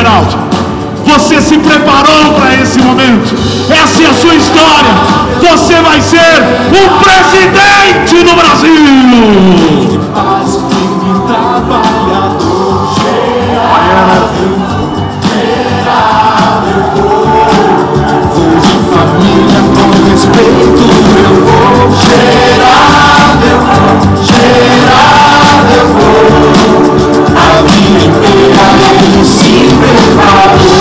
Geraldo. Você se preparou para esse momento. Essa é a sua história. Você vai ser um presidente do Brasil. De paz, firme, trabalhador, vou de família com respeito. Eu vou gerar, eu vou. A vida inteira ele se preparou.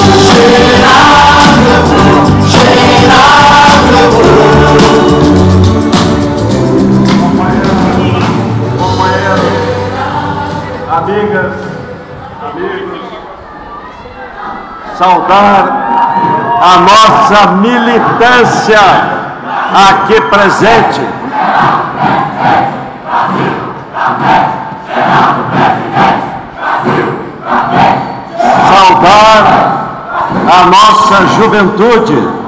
Amigas, amigos, saudar a nossa militância aqui presente. Saudar a nossa juventude.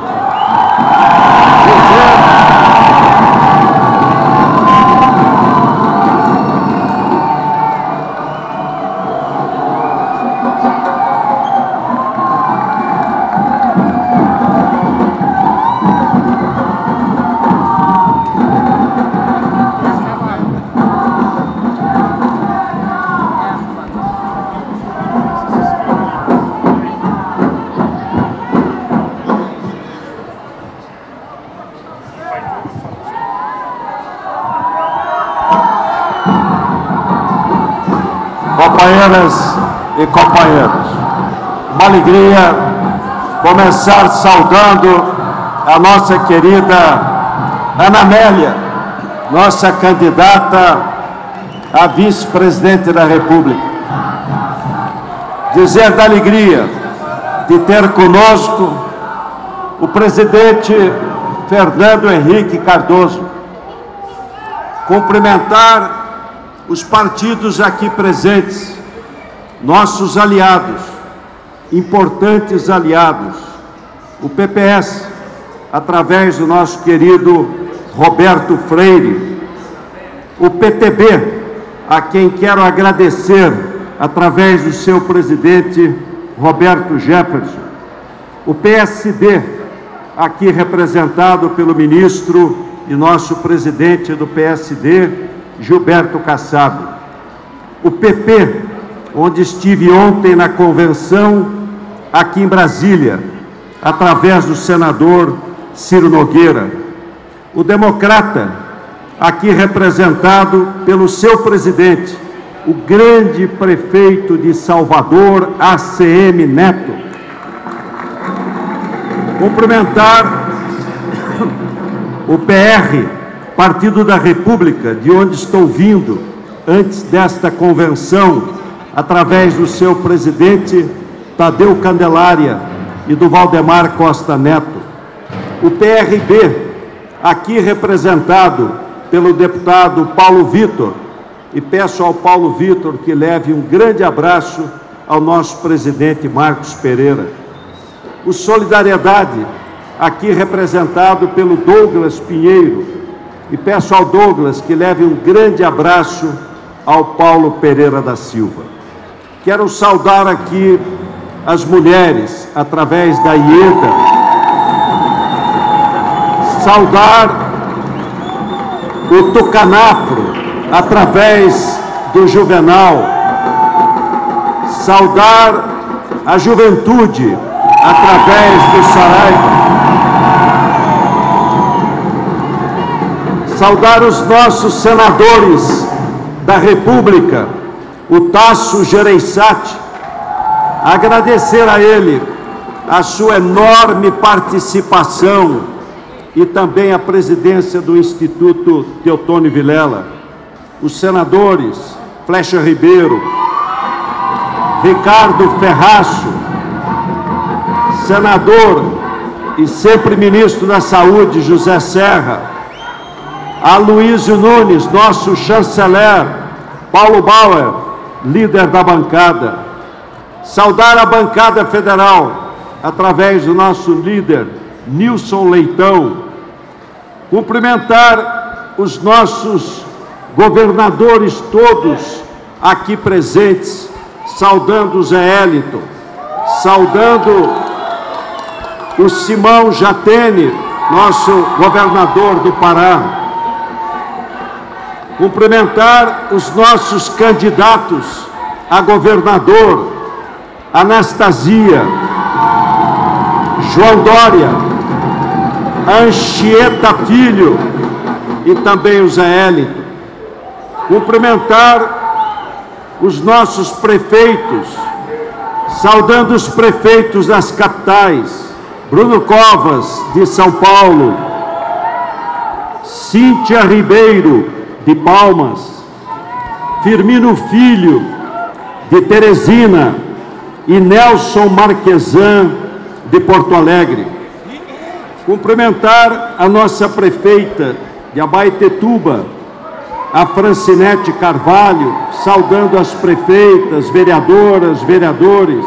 Companheiras e companheiros, uma alegria começar saudando a nossa querida Ana Amélia, nossa candidata a vice-presidente da República. Dizer da alegria de ter conosco o presidente Fernando Henrique Cardoso. Cumprimentar os partidos aqui presentes, nossos aliados, importantes aliados, o PPS, através do nosso querido Roberto Freire, o PTB, a quem quero agradecer através do seu presidente Roberto Jefferson, o PSD, aqui representado pelo ministro e nosso presidente do PSD, Gilberto Kassab, o PP, onde estive ontem na convenção aqui em Brasília, através do senador Ciro Nogueira, o Democrata, aqui representado pelo seu presidente, o grande prefeito de Salvador, ACM Neto. Cumprimentar o PR, Partido da República, de onde estou vindo, antes desta convenção, através do seu presidente, Tadeu Candelária, e do Valdemar Costa Neto. O PRB, aqui representado pelo deputado Paulo Vitor, e peço ao Paulo Vitor que leve um grande abraço ao nosso presidente Marcos Pereira. O Solidariedade, aqui representado pelo Douglas Pinheiro, e peço ao Douglas que leve um grande abraço ao Paulo Pereira da Silva. Quero saudar aqui as mulheres, através da IEDA, saudar o Tucanafro, através do Juvenal, saudar a juventude, através do Saraiva, saudar os nossos senadores da República, o Tasso Gereissati, agradecer a ele a sua enorme participação e também a presidência do Instituto Teotônio Vilela, os senadores Flecha Ribeiro, Ricardo Ferraço, senador e sempre ministro da Saúde, José Serra, Aloysio Nunes, nosso chanceler, Paulo Bauer, líder da bancada. Saudar a bancada federal, através do nosso líder, Nilson Leitão. Cumprimentar os nossos governadores todos aqui presentes, saudando o Zé Hélito, saudando o Simão Jatene, nosso governador do Pará. Cumprimentar os nossos candidatos a governador, Anastasia, João Dória, Anchieta Filho e também o Zé Hélito. Cumprimentar os nossos prefeitos, saudando os prefeitos das capitais, Bruno Covas, de São Paulo, Cíntia Ribeiro, de Palmas, Firmino Filho, de Teresina, e Nelson Marquesan, de Porto Alegre. Cumprimentar a nossa prefeita de Abaetetuba, a Francinete Carvalho, saudando as prefeitas, vereadoras, vereadores.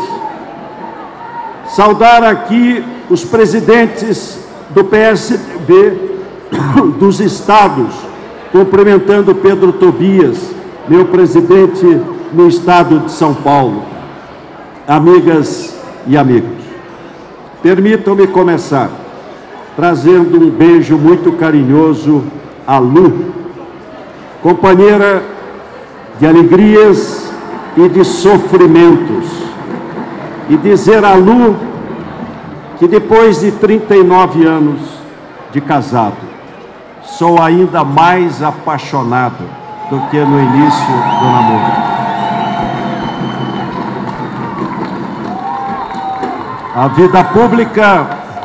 Saudar aqui os presidentes do PSDB dos estados, cumprimentando Pedro Tobias, meu presidente no estado de São Paulo. Amigas e amigos, permitam-me começar trazendo um beijo muito carinhoso à Lu, companheira de alegrias e de sofrimentos, e dizer à Lu que depois de 39 anos de casado, sou ainda mais apaixonado do que no início do namoro. A vida pública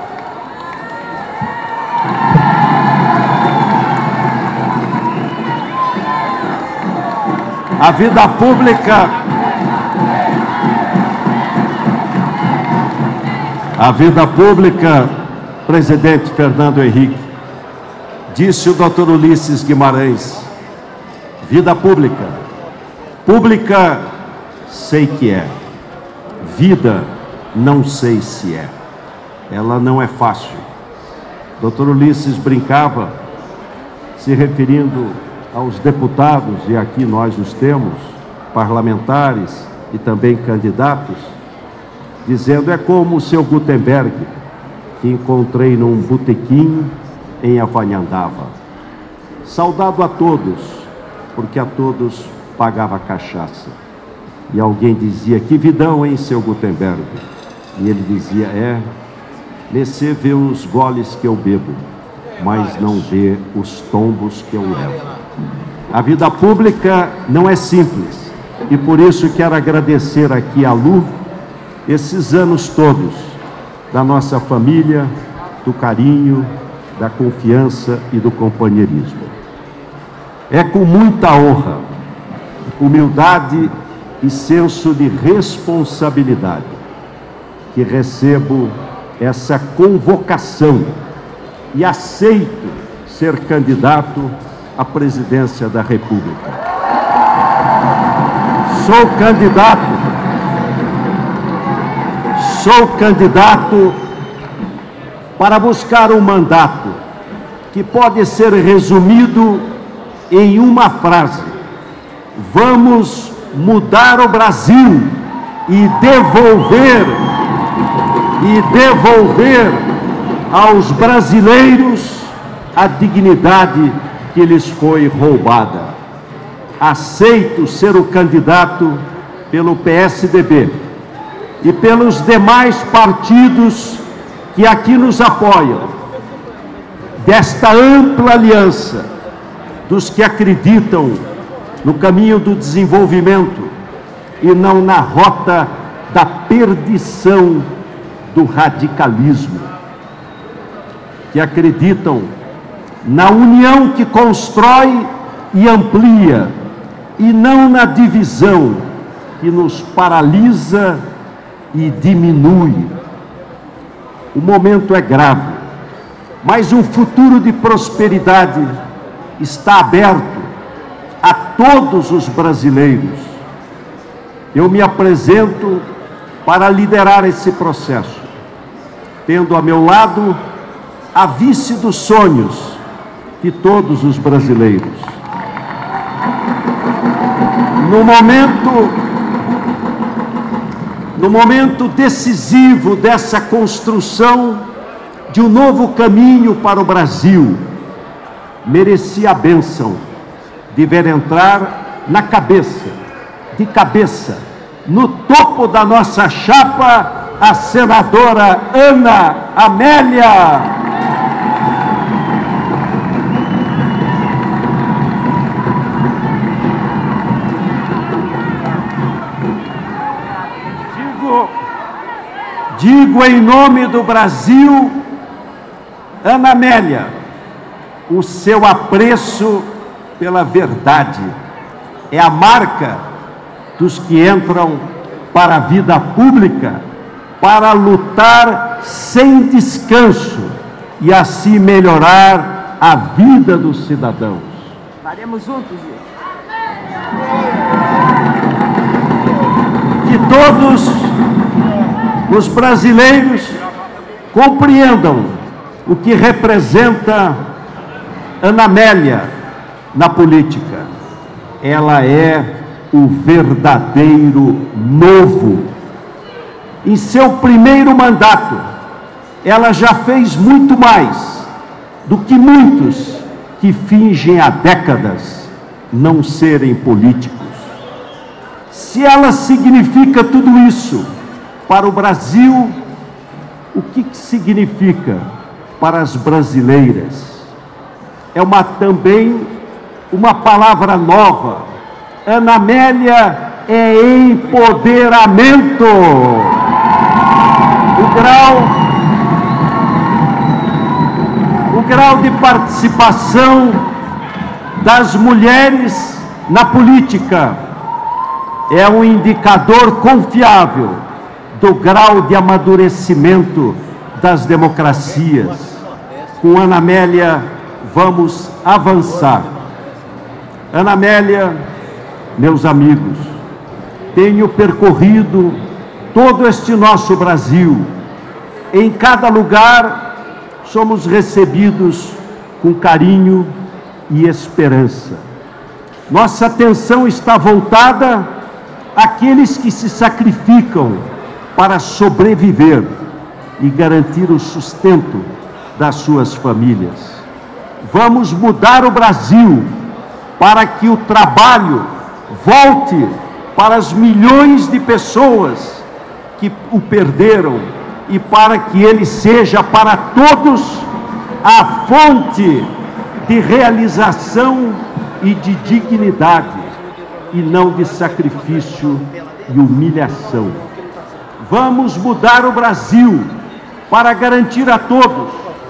presidente Fernando Henrique, disse o Dr. Ulisses Guimarães, vida pública, pública sei que é, vida não sei se é, ela não é fácil. Dr. Ulisses brincava, se referindo aos deputados, e aqui nós os temos, parlamentares e também candidatos, dizendo, é como o seu Gutenberg, que encontrei num botequim em Avanhandava. Saudado a todos, porque a todos pagava cachaça. E alguém dizia, que vidão, hein, seu Gutenberg? E ele dizia, você vê os goles que eu bebo, mas não vê os tombos que eu levo. A vida pública não é simples, e por isso quero agradecer aqui a Lu, esses anos todos, da nossa família, do carinho, da confiança e do companheirismo. É com muita honra, humildade e senso de responsabilidade que recebo essa convocação e aceito ser candidato à presidência da República. Sou candidato para buscar um mandato que pode ser resumido em uma frase: vamos mudar o Brasil e devolver aos brasileiros a dignidade que lhes foi roubada. Aceito ser o candidato pelo PSDB e pelos demais partidos que aqui nos apoiam, desta ampla aliança dos que acreditam no caminho do desenvolvimento e não na rota da perdição do radicalismo, que acreditam na união que constrói e amplia, e não na divisão que nos paralisa e diminui. O momento é grave, mas um futuro de prosperidade está aberto a todos os brasileiros. Eu me apresento para liderar esse processo, tendo a meu lado a vice dos sonhos de todos os brasileiros. no momento decisivo dessa construção de um novo caminho para o Brasil, merecia a bênção de ver entrar de cabeça, no topo da nossa chapa, a senadora Ana Amélia. Digo em nome do Brasil, Ana Amélia, o seu apreço pela verdade é a marca dos que entram para a vida pública para lutar sem descanso e assim melhorar a vida dos cidadãos. Faremos juntos isso. Que todos os brasileiros compreendam o que representa Ana Amélia na política. Ela é o verdadeiro novo. Em seu primeiro mandato, ela já fez muito mais do que muitos que fingem há décadas não serem políticos. Se ela significa tudo isso para o Brasil, o que significa para as brasileiras? É também uma palavra nova. Ana Amélia é empoderamento. O grau de participação das mulheres na política é um indicador confiável do grau de amadurecimento das democracias. Com Ana Amélia, vamos avançar. Ana Amélia, meus amigos, tenho percorrido todo este nosso Brasil. Em cada lugar, somos recebidos com carinho e esperança. Nossa atenção está voltada àqueles que se sacrificam para sobreviver e garantir o sustento das suas famílias. Vamos mudar o Brasil para que o trabalho volte para as milhões de pessoas que o perderam e para que ele seja para todos a fonte de realização e de dignidade e não de sacrifício e humilhação. Vamos mudar o Brasil para garantir a todos,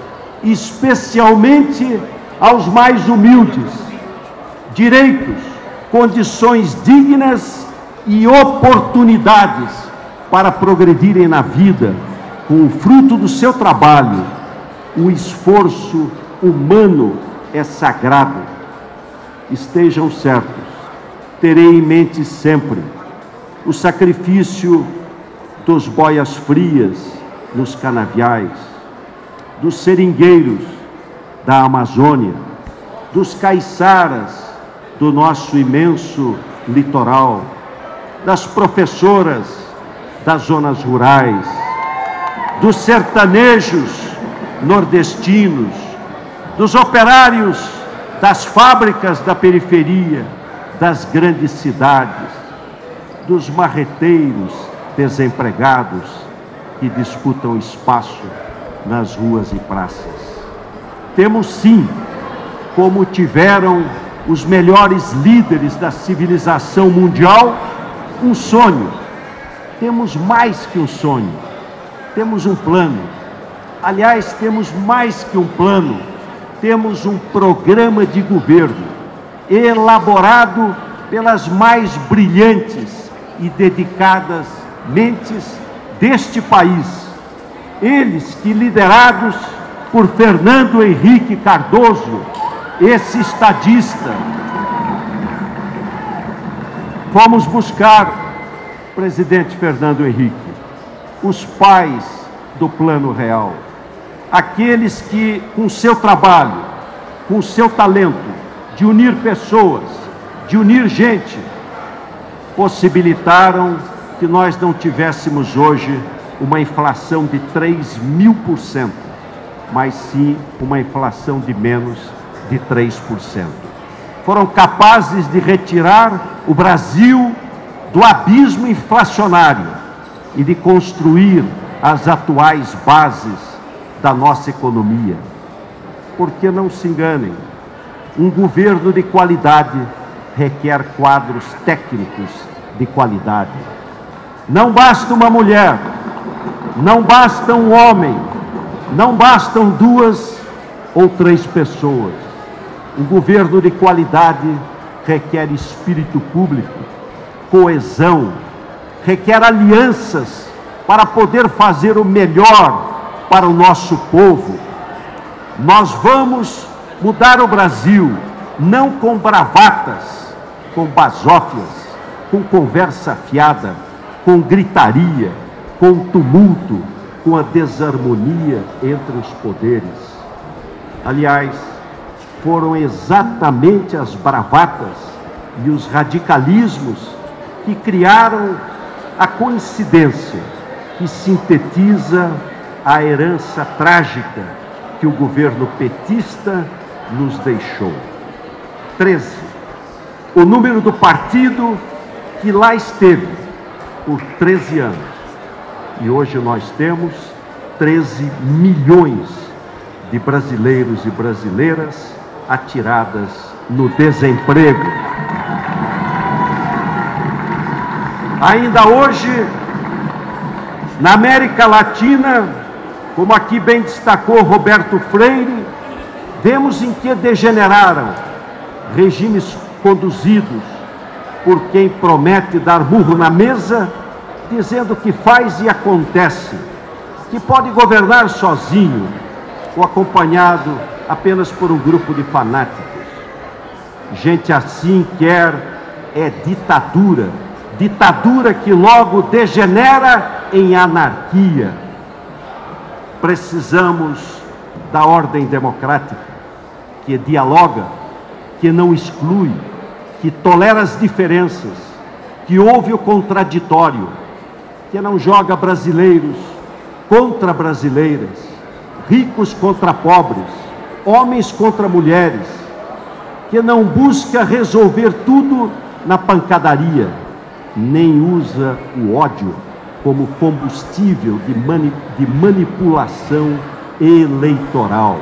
especialmente aos mais humildes, direitos, condições dignas e oportunidades para progredirem na vida com o fruto do seu trabalho. O esforço humano é sagrado. Estejam certos, terei em mente sempre o sacrifício dos boias frias nos canaviais, dos seringueiros da Amazônia, dos caiçaras do nosso imenso litoral, das professoras das zonas rurais, dos sertanejos nordestinos, dos operários das fábricas da periferia, das grandes cidades, dos marreteiros desempregados que disputam espaço nas ruas e praças. Temos sim, como tiveram os melhores líderes da civilização mundial, um sonho. Temos mais que um sonho, temos um plano. Aliás, temos mais que um plano, temos um programa de governo elaborado pelas mais brilhantes e dedicadas mentes deste país. Eles que, liderados por Fernando Henrique Cardoso, esse estadista, fomos buscar, presidente Fernando Henrique, os pais do Plano Real, aqueles que, com seu trabalho, com seu talento de unir pessoas, de unir gente, possibilitaram que nós não tivéssemos hoje uma inflação de 3.000%, mas sim uma inflação de menos de 3%. Foram capazes de retirar o Brasil do abismo inflacionário e de construir as atuais bases da nossa economia. Porque não se enganem, um governo de qualidade requer quadros técnicos de qualidade. Não basta uma mulher, não basta um homem, não bastam 2 ou 3 pessoas. Um governo de qualidade requer espírito público, coesão, requer alianças para poder fazer o melhor para o nosso povo. Nós vamos mudar o Brasil, não com bravatas, com basófias, com conversa fiada, com gritaria, com tumulto, com a desarmonia entre os poderes. Aliás, foram exatamente as bravatas e os radicalismos que criaram a coincidência que sintetiza a herança trágica que o governo petista nos deixou. 13. O número do partido que lá esteve por 13 anos. E hoje nós temos 13 milhões de brasileiros e brasileiras atiradas no desemprego. Ainda hoje, na América Latina, como aqui bem destacou Roberto Freire, vemos em que degeneraram regimes conduzidos por quem promete dar burro na mesa, dizendo que faz e acontece, que pode governar sozinho ou acompanhado apenas por um grupo de fanáticos. Gente assim quer ditadura, ditadura que logo degenera em anarquia. Precisamos da ordem democrática, que dialoga, que não exclui, que tolera as diferenças, que ouve o contraditório, que não joga brasileiros contra brasileiras, ricos contra pobres, homens contra mulheres, que não busca resolver tudo na pancadaria, nem usa o ódio como combustível de manipulação eleitoral.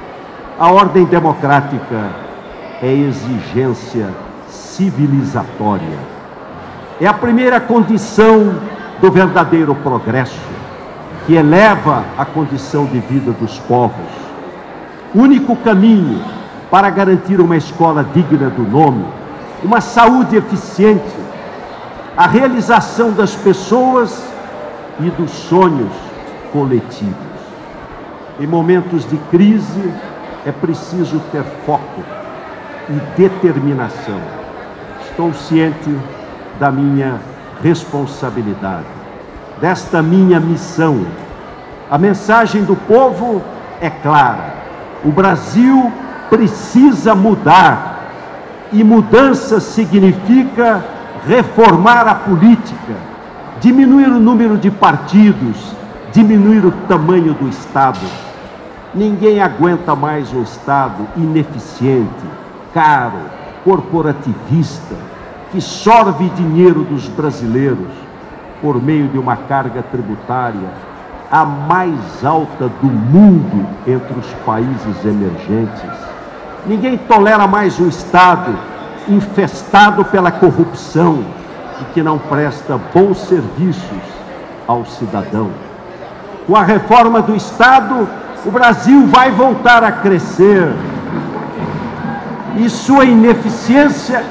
A ordem democrática é exigência civilizatória. É a primeira condição do verdadeiro progresso, que eleva a condição de vida dos povos. Único caminho para garantir uma escola digna do nome, uma saúde eficiente, a realização das pessoas e dos sonhos coletivos. Em momentos de crise, é preciso ter foco e determinação. Estou ciente da minha responsabilidade, desta minha missão. A mensagem do povo é clara: o Brasil precisa mudar, e mudança significa reformar a política, diminuir o número de partidos, diminuir o tamanho do Estado. Ninguém aguenta mais um Estado ineficiente, caro, corporativista, que sorve dinheiro dos brasileiros por meio de uma carga tributária a mais alta do mundo entre os países emergentes. Ninguém tolera mais um Estado infestado pela corrupção e que não presta bons serviços ao cidadão. Com a reforma do Estado, o Brasil vai voltar a crescer. E sua ineficiência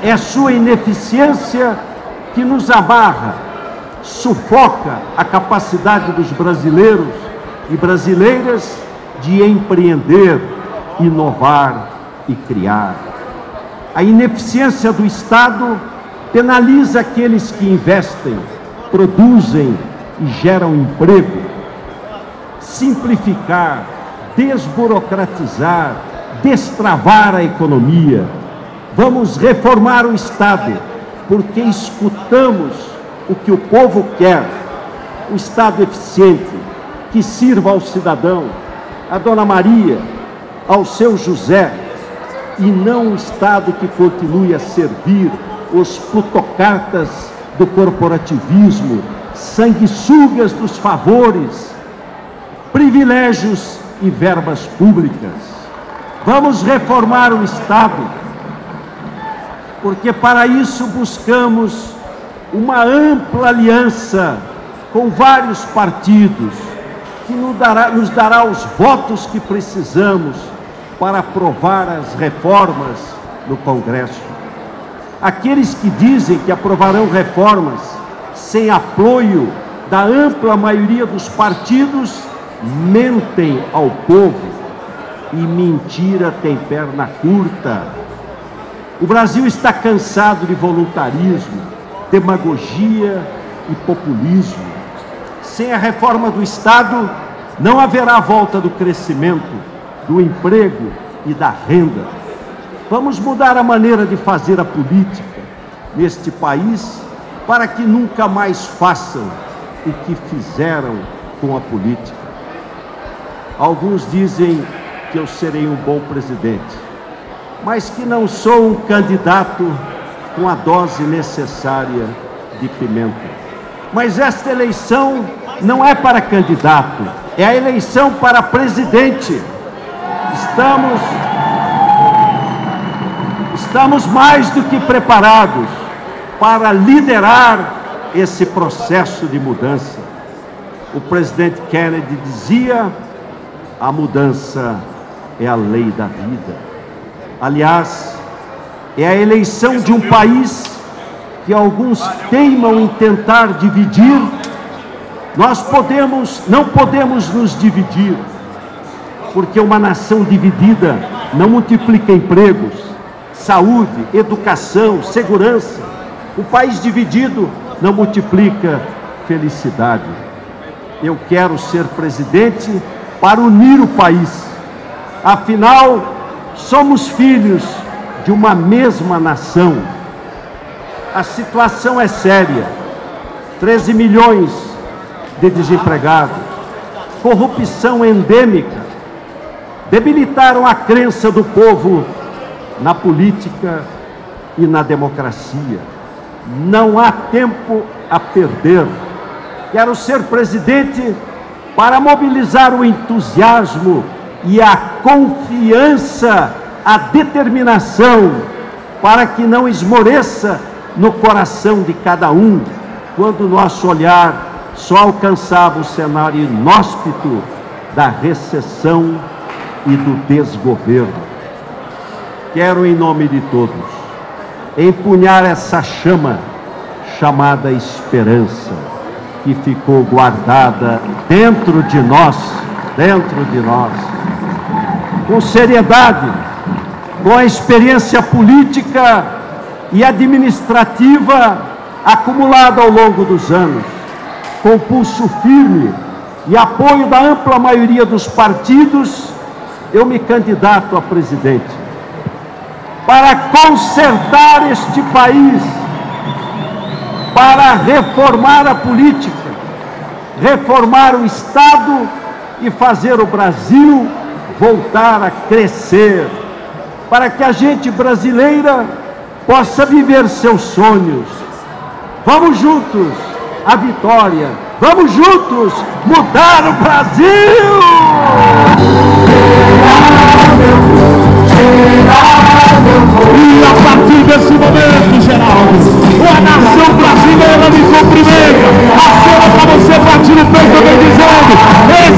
que nos amarra, sufoca a capacidade dos brasileiros e brasileiras de empreender, inovar e criar. A ineficiência do Estado penaliza aqueles que investem, produzem e geram emprego. Simplificar, desburocratizar, destravar a economia. Vamos reformar o Estado, porque escutamos o que o povo quer, um Estado eficiente, que sirva ao cidadão, à Dona Maria, ao seu José, e não um Estado que continue a servir os plutocratas do corporativismo, sanguessugas dos favores, privilégios e verbas públicas. Vamos reformar o Estado, porque para isso buscamos uma ampla aliança com vários partidos, que nos dará os votos que precisamos para aprovar as reformas no Congresso. Aqueles que dizem que aprovarão reformas sem apoio da ampla maioria dos partidos mentem ao povo, e mentira tem perna curta. O Brasil está cansado de voluntarismo, demagogia e populismo. Sem a reforma do Estado, não haverá volta do crescimento, do emprego e da renda. Vamos mudar a maneira de fazer a política neste país para que nunca mais façam o que fizeram com a política. Alguns dizem que eu serei um bom presidente, mas que não sou um candidato com a dose necessária de pimenta. Mas esta eleição não é para candidato, é a eleição para presidente. Estamos mais do que preparados para liderar esse processo de mudança. O presidente Kennedy dizia: a mudança é a lei da vida. Aliás, é a eleição de um país que alguns teimam em tentar dividir. Nós não podemos nos dividir, porque uma nação dividida não multiplica empregos, saúde, educação, segurança. Um país dividido não multiplica felicidade. Eu quero ser presidente para unir o país. Afinal, somos filhos de uma mesma nação. A situação é séria. 13 milhões de desempregados, corrupção endêmica, debilitaram a crença do povo na política e na democracia. Não há tempo a perder. Quero ser presidente para mobilizar o entusiasmo e a confiança, a determinação, para que não esmoreça no coração de cada um, quando o nosso olhar só alcançava o cenário inóspito da recessão e do desgoverno. Quero, em nome de todos, empunhar essa chama chamada esperança, que ficou guardada dentro de nós, com seriedade, com a experiência política e administrativa acumulada ao longo dos anos, com pulso firme e apoio da ampla maioria dos partidos, eu me candidato a presidente para consertar este país, para reformar a política, reformar o Estado e fazer o Brasil voltar a crescer, para que a gente brasileira possa viver seus sonhos. Vamos juntos à vitória, vamos juntos mudar o Brasil! E a partir desse momento, Geraldo, a nação brasileira me cumprimenta.